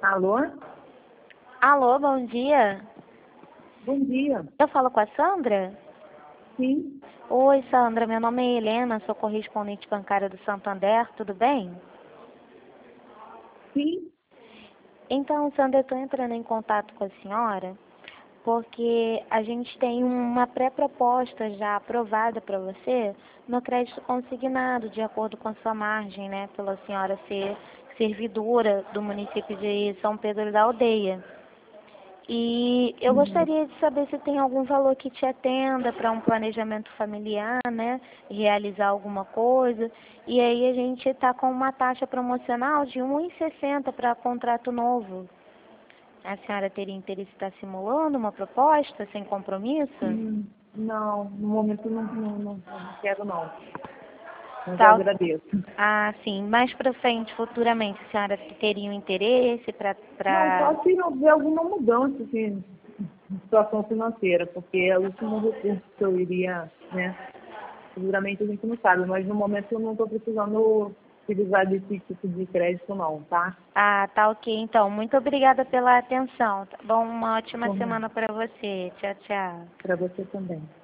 Alô? Alô, bom dia. Bom dia. Eu falo com a Sandra? Sim, Oi, Sandra, meu nome é Helena, sou correspondente bancária do Santander, tudo bem? sim. Então, Sandra, eu estou entrando em contato com a senhora porque a gente tem uma pré-proposta já aprovada para você no crédito consignado, de acordo com a sua margem, né, pela senhora ser servidora do município de São Pedro da Aldeia. E eu Uhum. gostaria de saber se tem algum valor que te atenda para um planejamento familiar, né? Realizar alguma coisa. E aí a gente está com uma taxa promocional de 1,60 para contrato novo. A senhora teria interesse em estar simulando uma proposta sem compromisso? Não, no momento não quero não. Mas eu Tal. agradeço. Ah, sim. Mais para frente, futuramente, a senhora teria um interesse Não, para... só se houver alguma mudança assim, de situação financeira, porque é o último recurso que eu iria, né? Seguramente a gente não sabe, mas no momento eu não estou precisando utilizar desse tipo de crédito não, tá? Ah, tá ok. Então, muito obrigada pela atenção. Tá bom? Uma ótima Como semana para você. Tchau, tchau. para você também.